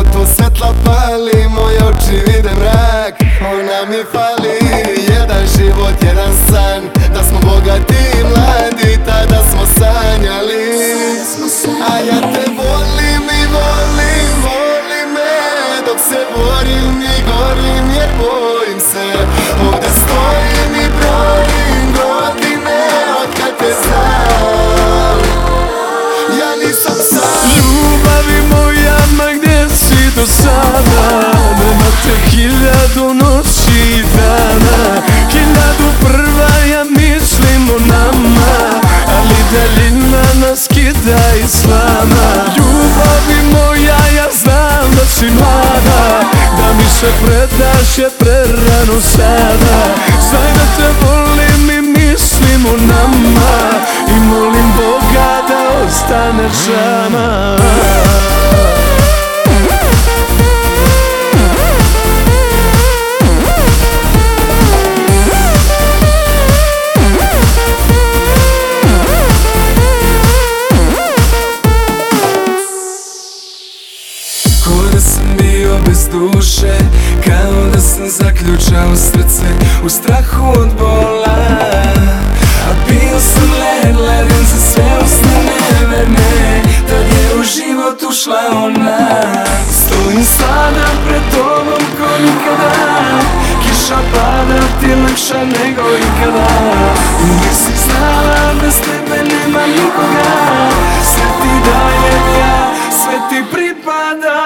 auto svetla pali, moje oči vide mrak. Ona mi fali, jedan život, jedan san, da smo bogati i mladi, tada smo sanjali. A ja te volim i volim, volim me, dok se borim i gorim jer bojim se. Ovdje stojim i brojim godine od kad te znam. Ja nisam sam. Ljubavi moja, ma gdje si do sada? Nema te 1000 noći i dana, 1001 ja mislim o nama, ali daljina nas kida i slama. Ljubavi moja, ja znam da si mlada, da mi se predaš je prerano sada. Znaj da te volim i mislim o nama, i molim Boga da ostaneš sama. Ko da sam bio bez duše, kao da sam zaključao srce u strahu od bola. A bio sam leden za sve usne neverne, tad je u život ušla ona. Stojim sada pred tobom ko nikada, kiša pada ti lakša nego ikada. Uvijek si znala bez tebe nema nikoga, sve ti dajem ja, sve ti pripada.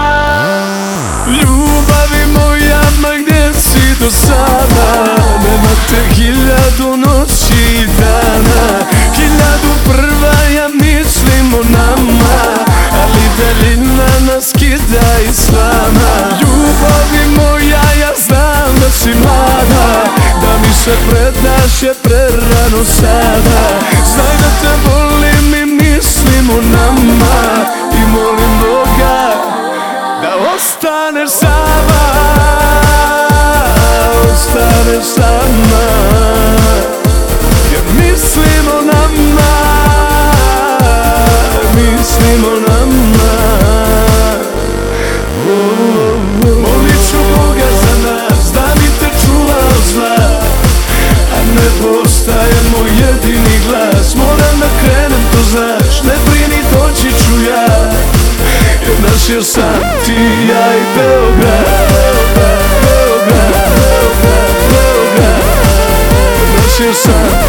Ljubavi moja, ma gdje si do sada? Nema te 1000 noći i dana, 1001 ja mislim o nama, ali daljina nas kida i slama. Ljubavi moja, ja znam da si mlada, da mi se predaš je prerano sada. Znaj da te volim i mislim o nama, i molim Boga da ostaneš sama, ostaneš sama, jer mislim o nama, mislim o nama. Molit ću Boga za nas, da mi te čuva od zla, a ne postaje moj jedini glas. Moram da krenem, to znaš, ne brini, doći ću ja, jer nas je sam ti, ja i Beograd. Beograd, Beograd, Beograd, nas je sam